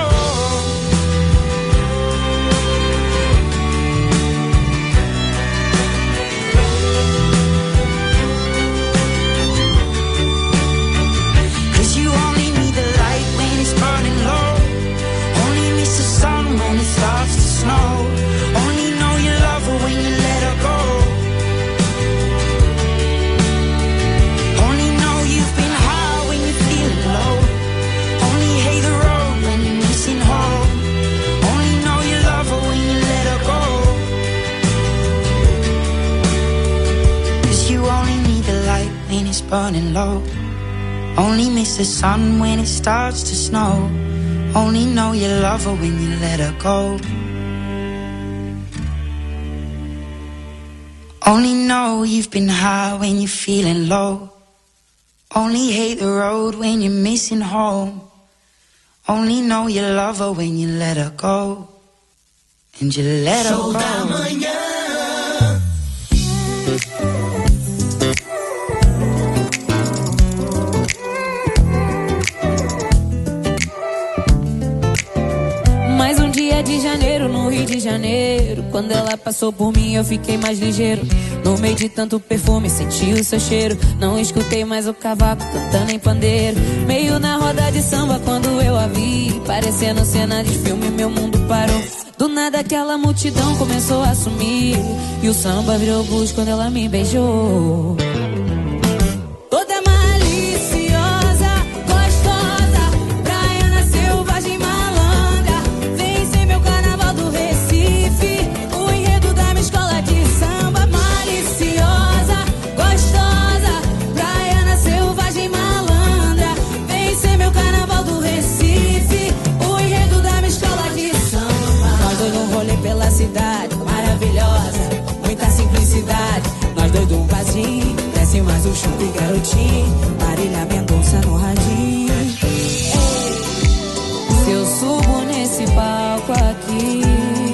D: Burning low. Only miss the sun when it starts to snow. Only know you love her when you let her go. Only know you've been high when you're feeling low. Only hate the road when you're missing home. Only know you love her when you let her go. And you let her go.
V: Mais um dia de janeiro no Rio de Janeiro. Quando ela passou por mim eu fiquei mais ligeiro. No meio de tanto perfume senti o seu cheiro. Não escutei mais o cavaco cantando em pandeiro. Meio na roda de samba quando eu a vi, parecendo cena de filme, meu mundo parou. Do nada aquela multidão começou a sumir. E o samba virou blues quando ela me beijou. Toda maliciosa, gostosa, praiana, selvagem, malandra. Vem ser meu carnaval do Recife, o enredo da minha escola de samba. Maliciosa, gostosa, Chupi garotinho, Marília Mendonça no radinho. Se eu subo nesse palco aqui,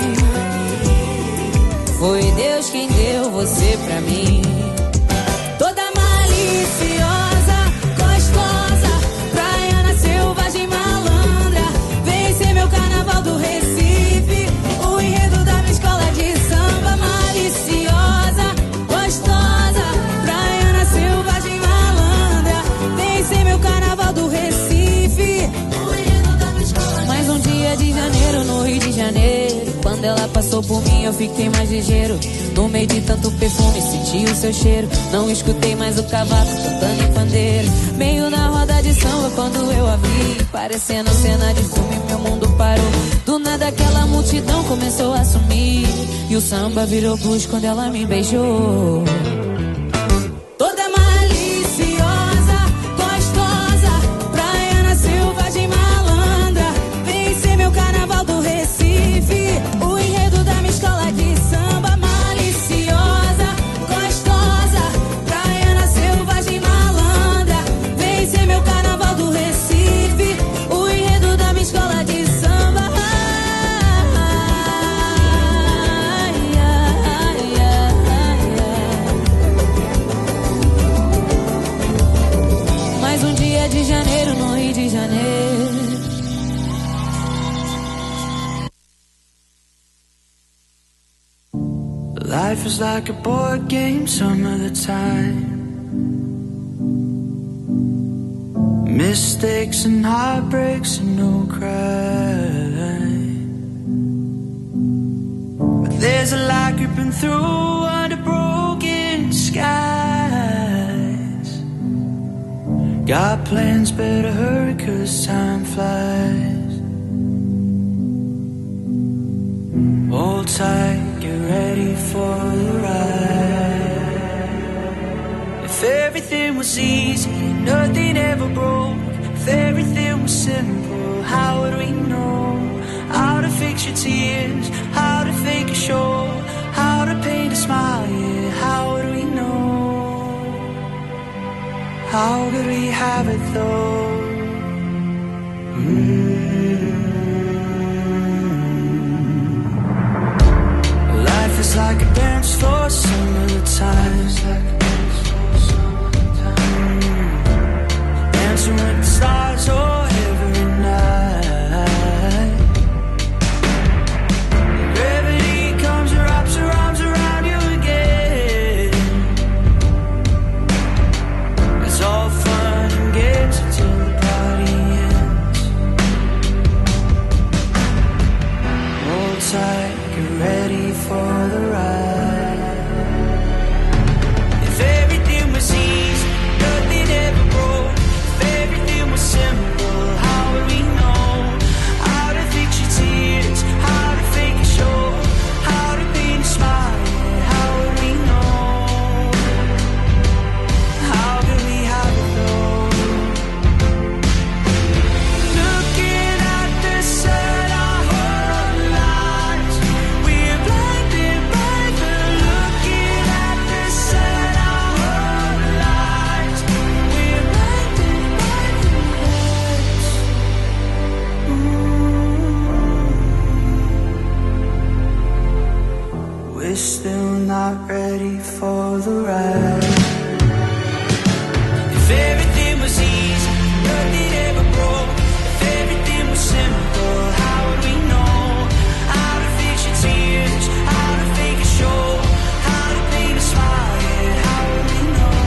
V: foi Deus quem deu você pra mim. Toda maliciosa, gostosa, praiana, selvagem, malandra, vem ser meu carnaval do Recife, o enredo da minha escola de samba. Maliciosa, gostosa, praiana, selvagem, malandra, vem ser meu carnaval do Recife, o enredo da minha escola. Mais um dia de janeiro no Rio de Janeiro, quando ela passou por mim eu fiquei mais ligeiro. No meio de tanto perfume senti o seu cheiro. Não escutei mais o cavaco cantando em pandeiro. Meio na roda de samba quando eu a vi, parecendo cena de filme, meu mundo parou. Do nada aquela multidão começou a sumir, e o samba virou blues quando ela me beijou. Toda maliciosa, gostosa, praiana, selvagem, malandra, vem ser meu carnaval do Recife, o enredo da minha escola de samba. Maliciosa, gostosa, praiana, selvagem, malandra, vem ser meu carnaval do Recife, o enredo da minha escola de samba. Mais um dia de janeiro no Rio de Janeiro.
C: Life is like a board game some of the time. Mistakes and heartbreaks and no crime. But there's a light creeping through under broken skies. Got plans, better hurry 'cause time flies. Hold tight, get ready for the ride. If everything was easy, nothing ever broke. If everything was simple, how would we know? How to fix your tears, how to fake a show, how to paint a smile, yeah, how would we know? How could we have it though? Life is like a dance floor some of the time. Dancing with the stars, oh, every night. Gravity comes and wraps her arms around you again. It's all fun and games until the party ends. Hold tight, get ready for the ride. If everything was easy, nothing ever broke. If everything was simple, how would we know? How to fix your tears, how to fake a show, how to paint a smile, how would we know? How could we have it though? Looking at the sun our whole lives, we're blinded by the looking at the sun our whole lives, we're blinded by the lights. We're still not ready for the ride. If everything was easy, nothing ever broke. If everything was simple, how would we know? How to fix your tears, how to fake a show, how to paint a smile, yeah, how would we know?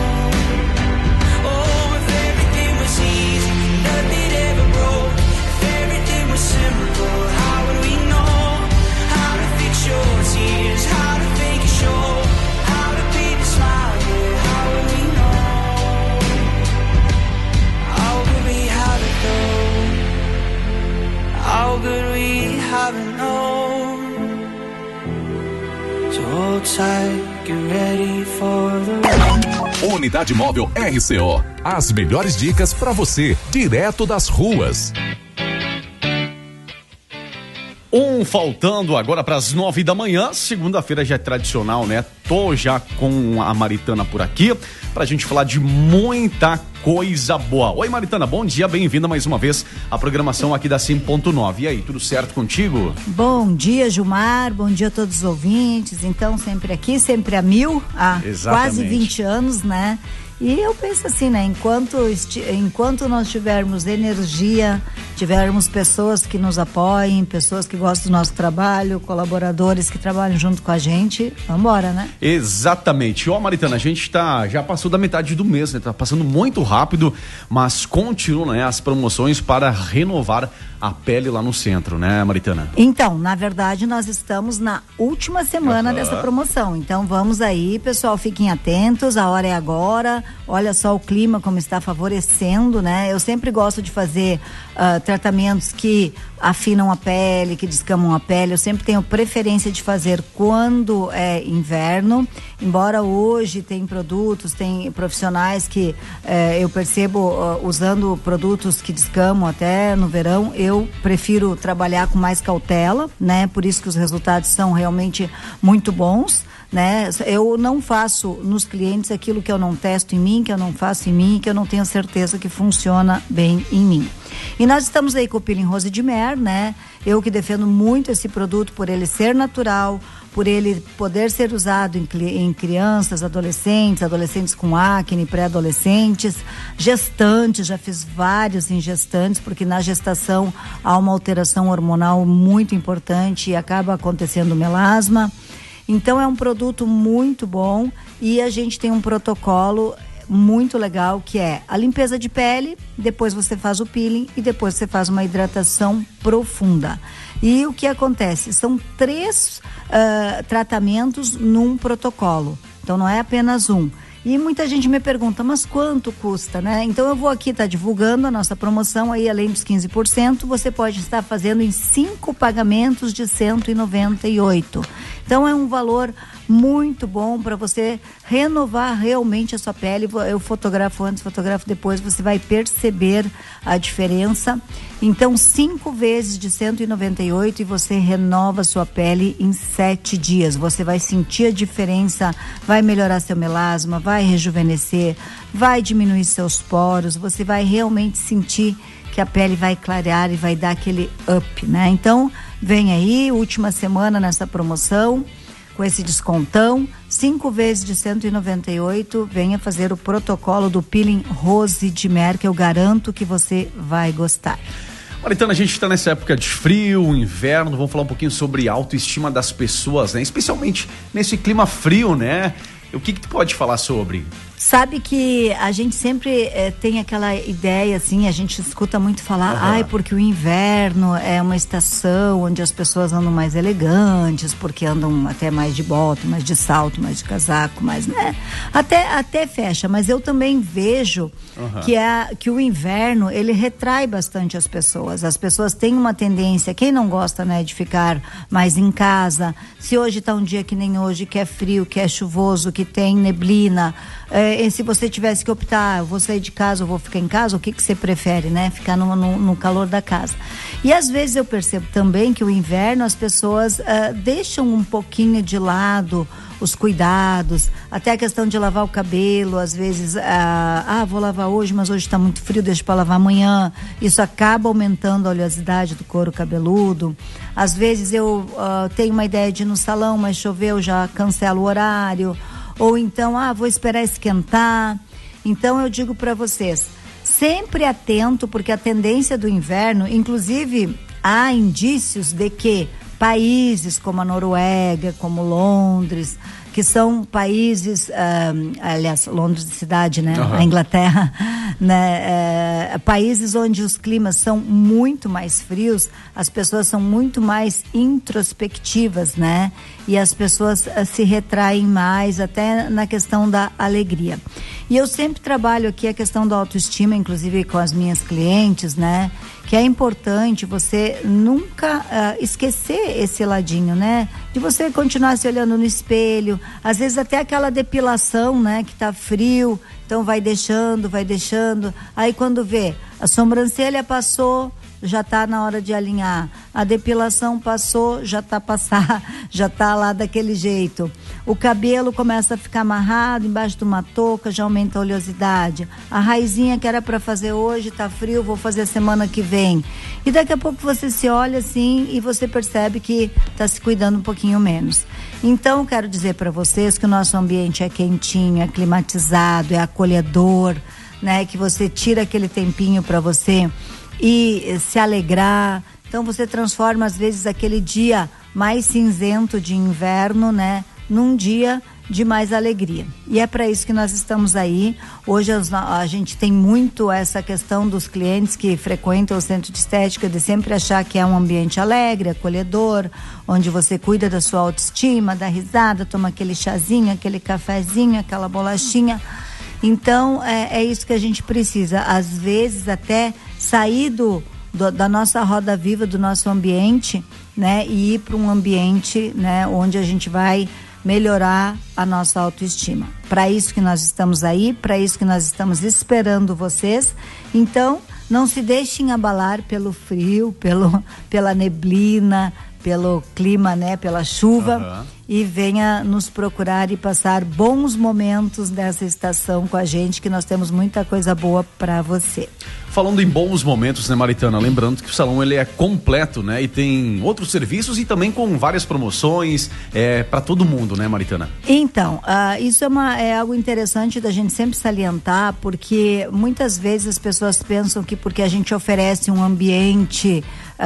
C: Oh, if everything was easy, nothing ever broke. If everything was simple, how would we know? How to fix your tears, how to fake a show, how to paint a smile, yeah, how would we know? How could we have it though? How could we have it known? So hold tight, get ready for the ride.
E: Unidade Móvel RCO. As melhores dicas para você, direto das ruas.
J: Faltando agora para as 9 da manhã, segunda-feira já é tradicional, né? Tô já com a Maritana por aqui pra gente falar de muita coisa boa. Oi, Maritana, bom dia, bem-vinda mais uma vez à programação aqui da 100.9. E aí, tudo certo contigo?
F: Bom dia, Gilmar, bom dia a todos os ouvintes. Então, sempre aqui, sempre a mil, há quase 20 anos, né? E eu penso assim, né? Enquanto nós tivermos energia, tivermos pessoas que nos apoiem, pessoas que gostam do nosso trabalho, colaboradores que trabalham junto com a gente, vamos embora, né?
J: Exatamente. Maritana, a gente já passou da metade do mês, né? Tá passando muito rápido, mas continuam, né, as promoções para renovar a pele lá no centro, né, Maritana?
F: Então, na verdade, nós estamos na última semana dessa promoção. Então, vamos aí, pessoal, fiquem atentos, a hora é agora. Olha só o clima como está favorecendo, né? Eu sempre gosto de fazer tratamentos que afinam a pele, que descamam a pele. Eu sempre tenho preferência de fazer quando é inverno. Embora hoje tem produtos, tem profissionais que eu percebo usando produtos que descamam até no verão, eu prefiro trabalhar com mais cautela, né? Por isso que os resultados são realmente muito bons, né? Eu não faço nos clientes aquilo que eu não testo em mim, que eu não faço em mim, que eu não tenho certeza que funciona bem em mim. E nós estamos aí com o Peeling Rose de Mer, né? Eu que defendo muito esse produto por ele ser natural, por ele poder ser usado em crianças, adolescentes com acne, pré-adolescentes, gestantes, já fiz vários em gestantes, porque na gestação há uma alteração hormonal muito importante e acaba acontecendo melasma. Então é um produto muito bom e a gente tem um protocolo muito legal que é a limpeza de pele, depois você faz o peeling e depois você faz uma hidratação profunda. E o que acontece? São 3 tratamentos num protocolo, então não é apenas um. E muita gente me pergunta, mas quanto custa, né? Então eu vou aqui estar divulgando a nossa promoção aí, além dos 15%, você pode estar fazendo em 5 pagamentos de 198. Então é um valor muito bom para você renovar realmente a sua pele. Eu fotografo antes, fotografo depois, você vai perceber a diferença. Então 5 vezes de 198 e você renova a sua pele em 7 dias. Você vai sentir a diferença, vai melhorar seu melasma, vai rejuvenescer, vai diminuir seus poros, você vai realmente sentir que a pele vai clarear e vai dar aquele up, né? Então, vem aí, última semana nessa promoção, com esse descontão, 5 vezes de 198, venha fazer o protocolo do Peeling Rose de Mer, que eu garanto que você vai gostar.
J: Maritana, a gente está nessa época de frio, inverno, vamos falar um pouquinho sobre autoestima das pessoas, né? Especialmente nesse clima frio, né? O que tu pode falar sobre?
F: Sabe que a gente sempre tem aquela ideia, assim, a gente escuta muito falar, porque o inverno é uma estação onde as pessoas andam mais elegantes, porque andam até mais de bota, mais de salto, mais de casaco, mais, né? Até fecha, mas eu também vejo que o inverno, ele retrai bastante as pessoas. As pessoas têm uma tendência, quem não gosta, né, de ficar mais em casa, se hoje tá um dia que nem hoje, que é frio, que é chuvoso, que tem neblina, se você tivesse que optar, eu vou sair de casa, eu vou ficar em casa, o que você prefere, né? Ficar no calor da casa. E às vezes eu percebo também que o inverno as pessoas deixam um pouquinho de lado os cuidados, até a questão de lavar o cabelo, às vezes, vou lavar hoje, mas hoje está muito frio, deixa para lavar amanhã. Isso acaba aumentando a oleosidade do couro cabeludo. Às vezes eu tenho uma ideia de ir no salão, mas choveu, já cancelo o horário. Ou então, vou esperar esquentar. Então eu digo para vocês, sempre atento, porque a tendência do inverno, inclusive há indícios de que países como a Noruega, como Londres, que são países, aliás, Londres cidade, né? A Inglaterra, né? Países onde os climas são muito mais frios, as pessoas são muito mais introspectivas, né? E as pessoas se retraem mais, até na questão da alegria. E eu sempre trabalho aqui a questão da autoestima, inclusive com as minhas clientes, né? Que é importante você nunca esquecer esse ladinho, né? De você continuar se olhando no espelho, às vezes até aquela depilação, né? Que tá frio, então vai deixando, aí quando vê, a sobrancelha passou, já tá na hora de alinhar. A depilação passou, já tá lá daquele jeito. O cabelo começa a ficar amarrado embaixo de uma touca, já aumenta a oleosidade. A raizinha que era para fazer hoje, tá frio, vou fazer semana que vem. E daqui a pouco você se olha assim e você percebe que tá se cuidando um pouquinho menos. Então, quero dizer para vocês que o nosso ambiente é quentinho, é climatizado, é acolhedor, né? Que você tira aquele tempinho para você e se alegrar. Então você transforma às vezes aquele dia mais cinzento de inverno, né, num dia de mais alegria. E é para isso que nós estamos aí. Hoje a gente tem muito essa questão dos clientes que frequentam o centro de estética de sempre achar que é um ambiente alegre, acolhedor, onde você cuida da sua autoestima, dá risada, toma aquele chazinho, aquele cafezinho, aquela bolachinha. Então é isso que a gente precisa. Às vezes até sair da nossa roda viva, do nosso ambiente, né, e ir para um ambiente, né, onde a gente vai melhorar a nossa autoestima. Para isso que nós estamos aí, para isso que nós estamos esperando vocês. Então, não se deixem abalar pelo frio, pela neblina, pelo clima, né, pela chuva, e venha nos procurar e passar bons momentos dessa estação com a gente, que nós temos muita coisa boa para você.
J: Falando em bons momentos, né, Maritana? Lembrando que o salão ele é completo, né? E tem outros serviços e também com várias promoções para todo mundo, né, Maritana? Então,
F: isso é algo interessante da gente sempre salientar, porque muitas vezes as pessoas pensam que porque a gente oferece um ambiente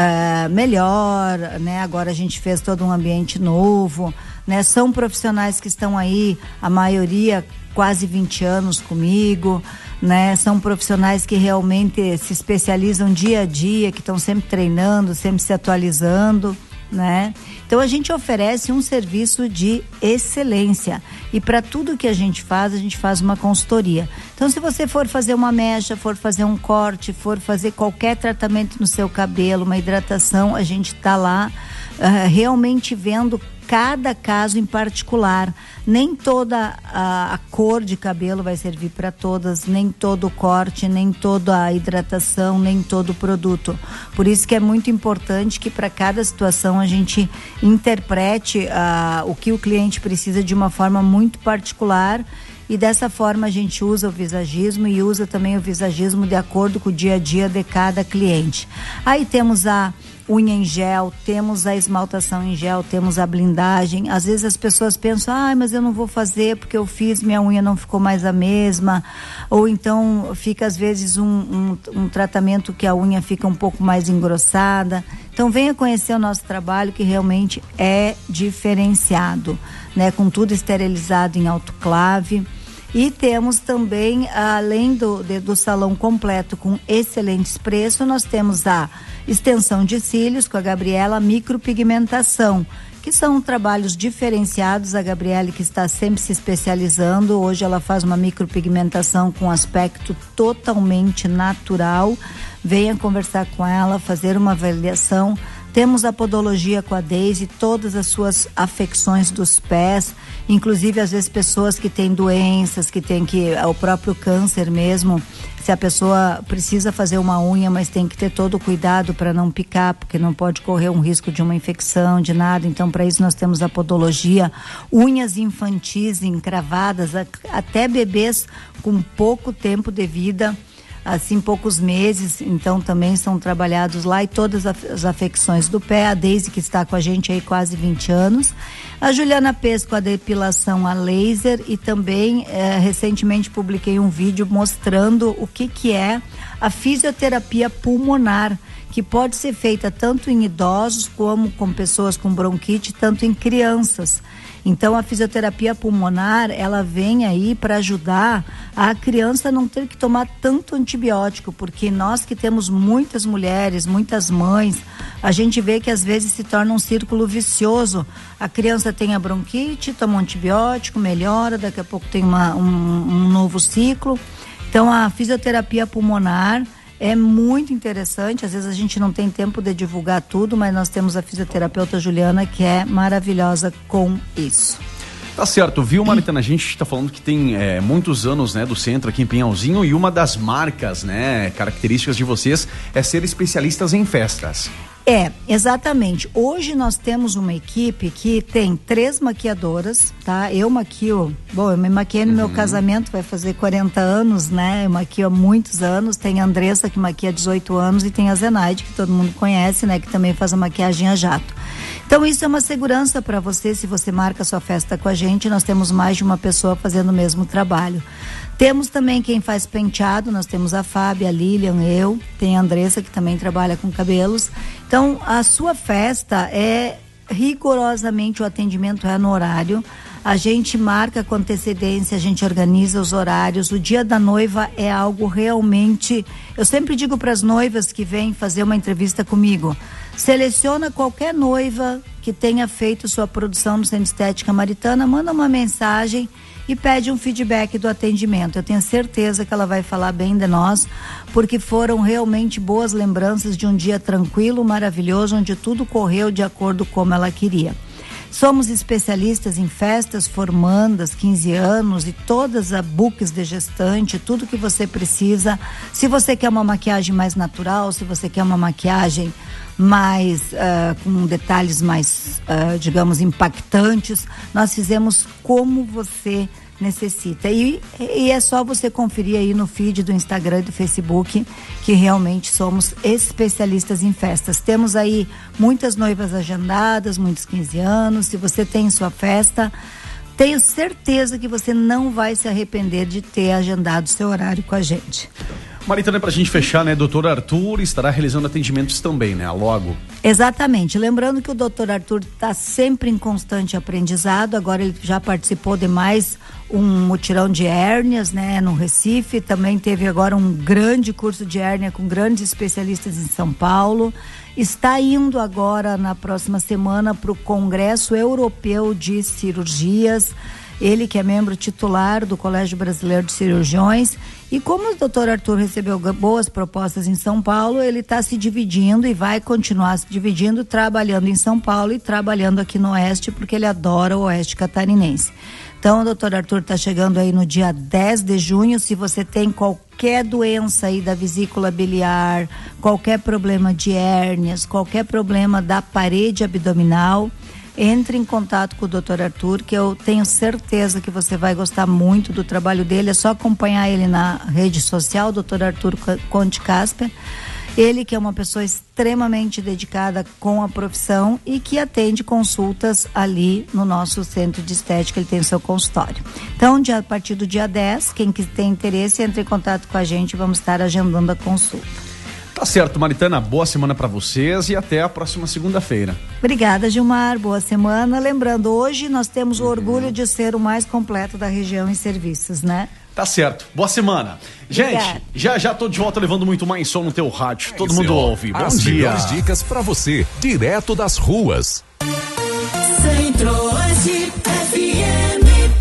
F: melhor, né? Agora a gente fez todo um ambiente novo, né? São profissionais que estão aí, a maioria quase 20 anos comigo, né? São profissionais que realmente se especializam dia a dia, que estão sempre treinando, sempre se atualizando, né? Então a gente oferece um serviço de excelência e para tudo que a gente faz uma consultoria. Então se você for fazer uma mecha, for fazer um corte, for fazer qualquer tratamento no seu cabelo, uma hidratação, a gente está lá realmente vendo cada caso em particular. Nem toda a cor de cabelo vai servir para todas, nem todo o corte, nem toda a hidratação, nem todo o produto. Por isso que é muito importante que para cada situação a gente interprete o que o cliente precisa de uma forma muito particular, e dessa forma a gente usa o visagismo e usa também o visagismo de acordo com o dia a dia de cada cliente. Aí temos a unha em gel, temos a esmaltação em gel, temos a blindagem. Às vezes as pessoas pensam, mas eu não vou fazer porque eu fiz, minha unha não ficou mais a mesma, ou então fica às vezes um tratamento que a unha fica um pouco mais engrossada. Então venha conhecer o nosso trabalho, que realmente é diferenciado, né? Com tudo esterilizado em autoclave. E temos também, além do salão completo com excelentes preços, nós temos a extensão de cílios com a Gabriela, micropigmentação, que são trabalhos diferenciados. A Gabriela, que está sempre se especializando, hoje ela faz uma micropigmentação com aspecto totalmente natural. Venha conversar com ela, fazer uma avaliação. Temos a podologia com a Daisy, todas as suas afecções dos pés, inclusive às vezes pessoas que têm doenças, que tem o próprio câncer mesmo, se a pessoa precisa fazer uma unha, mas tem que ter todo o cuidado para não picar, porque não pode correr um risco de uma infecção, de nada. Então, para isso nós temos a podologia, unhas infantis encravadas, até bebês com pouco tempo de vida, assim, poucos meses, então também são trabalhados lá, e todas as afecções do pé. A Deise, que está com a gente aí quase 20 anos, a Juliana Pes com a depilação a laser, e também recentemente publiquei um vídeo mostrando o que é a fisioterapia pulmonar, que pode ser feita tanto em idosos como com pessoas com bronquite, tanto em crianças. Então a fisioterapia pulmonar, ela vem aí para ajudar a criança a não ter que tomar tanto antibiótico, porque nós que temos muitas mulheres, muitas mães, a gente vê que às vezes se torna um círculo vicioso. A criança tem a bronquite, toma um antibiótico, melhora, daqui a pouco tem um novo ciclo. Então a fisioterapia pulmonar é muito interessante. Às vezes a gente não tem tempo de divulgar tudo, mas nós temos a fisioterapeuta Juliana, que é maravilhosa com isso.
J: Tá certo, viu, Maritana? A gente está falando que tem muitos anos, né, do centro aqui em Pinhalzinho, e uma das marcas, né, características de vocês é ser especialistas em festas.
F: Exatamente. Hoje nós temos uma equipe que tem 3 maquiadoras, tá? Eu maquio, eu me maquiei no meu casamento, vai fazer 40 anos, né? Eu maquio há muitos anos. Tem a Andressa, que maquia há 18 anos, e tem a Zenaide, que todo mundo conhece, né? Que também faz a maquiagem a jato. Então isso é uma segurança para você, se você marca sua festa com a gente. Nós temos mais de uma pessoa fazendo o mesmo trabalho. Temos também quem faz penteado, nós temos a Fábia, a Lilian, eu, tem a Andressa, que também trabalha com cabelos. Então, a sua festa é rigorosamente, o atendimento é no horário. A gente marca com antecedência, a gente organiza os horários. O dia da noiva é algo realmente... Eu sempre digo para as noivas que vêm fazer uma entrevista comigo, seleciona qualquer noiva que tenha feito sua produção no Centro Estética Maritana, manda uma mensagem e pede um feedback do atendimento. Eu tenho certeza que ela vai falar bem de nós, porque foram realmente boas lembranças de um dia tranquilo, maravilhoso, onde tudo correu de acordo como ela queria. Somos especialistas em festas, formandas, 15 anos e todas as books de gestante, tudo que você precisa. Se você quer uma maquiagem mais natural, se você quer uma maquiagem mais com detalhes mais, digamos, impactantes, nós fizemos como você necessita. E é só você conferir aí no feed do Instagram e do Facebook, que realmente somos especialistas em festas. Temos aí muitas noivas agendadas, muitos 15 anos. Se você tem sua festa, tenho certeza que você não vai se arrepender de ter agendado seu horário com a gente.
J: Maritana, pra gente fechar, né? Dr. Arthur estará realizando atendimentos também, né? Logo.
F: Exatamente. Lembrando que o Dr. Arthur está sempre em constante aprendizado. Agora ele já participou de mais um mutirão de hérnias, né? No Recife. Também teve agora um grande curso de hérnia com grandes especialistas em São Paulo. Está indo agora, na próxima semana, para o Congresso Europeu de Cirurgias. Ele que é membro titular do Colégio Brasileiro de Cirurgiões. E como o Dr. Arthur recebeu boas propostas em São Paulo, ele está se dividindo e vai continuar se dividindo, trabalhando em São Paulo e trabalhando aqui no Oeste, porque ele adora o Oeste catarinense. Então, o Dr. Arthur está chegando aí no dia 10 de junho. Se você tem qualquer doença aí da vesícula biliar, qualquer problema de hérnias, qualquer problema da parede abdominal, entre em contato com o Dr. Arthur, que eu tenho certeza que você vai gostar muito do trabalho dele. É só acompanhar ele na rede social, Dr. Arthur Conte Casper. Ele que é uma pessoa extremamente dedicada com a profissão e que atende consultas ali no nosso centro de estética. Ele tem o seu consultório. Então, a partir do dia 10, quem que tem interesse, entre em contato com a gente, vamos estar agendando a consulta.
J: Tá certo, Maritana, boa semana para vocês e até a próxima segunda-feira.
F: Obrigada, Gilmar, boa semana. Lembrando, hoje nós temos o orgulho de ser o mais completo da região em serviços, né?
J: Tá certo, boa semana. Gente, já tô de volta levando muito mais som no teu rádio, todo mundo ouve. Bom
E: As
J: dia.
E: melhores dicas para você, direto das ruas.
T: Centro-Oeste FM.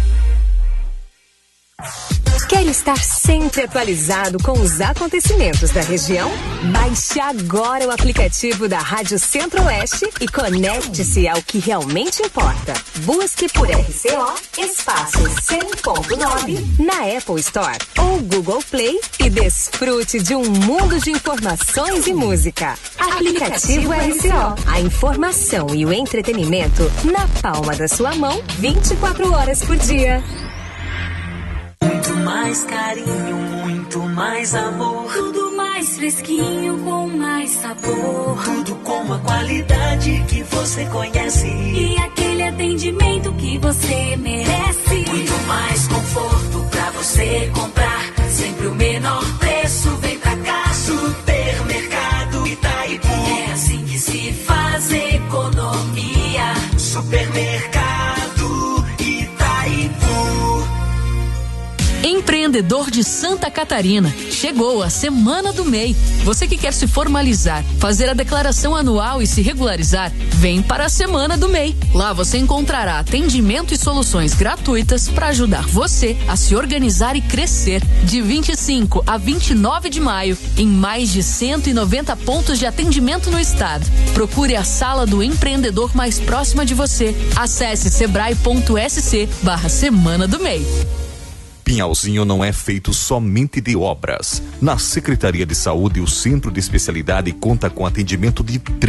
N: Quer estar sempre atualizado com os acontecimentos da região? Baixe agora o aplicativo da Rádio Centro-Oeste e conecte-se ao que realmente importa. Busque por RCO Espaço 100.9 na Apple Store ou Google Play e desfrute de um mundo de informações e música. Aplicativo RCO. A informação e o entretenimento na palma da sua mão, 24 horas por dia.
T: Muito mais carinho, muito mais amor. Tudo mais fresquinho, com mais sabor. Tudo com a qualidade que você conhece. E aquele atendimento que você merece. Muito mais conforto pra você comprar. Sempre o menor preço, vem pra cá. Supermercado Itaipu. É assim que se faz economia. Supermercado Itaipu.
G: Empreendedor de Santa Catarina, chegou a Semana do MEI. Você que quer se formalizar, fazer a declaração anual e se regularizar, vem para a Semana do MEI. Lá você encontrará atendimento e soluções gratuitas para ajudar você a se organizar e crescer. De 25 a 29 de maio, em mais de 190 pontos de atendimento no estado. Procure a sala do empreendedor mais próxima de você. Acesse sebrae.sc/Semana do MEI.
K: Pinhalzinho não é feito somente de obras. Na Secretaria de Saúde, o Centro de Especialidade conta com atendimento de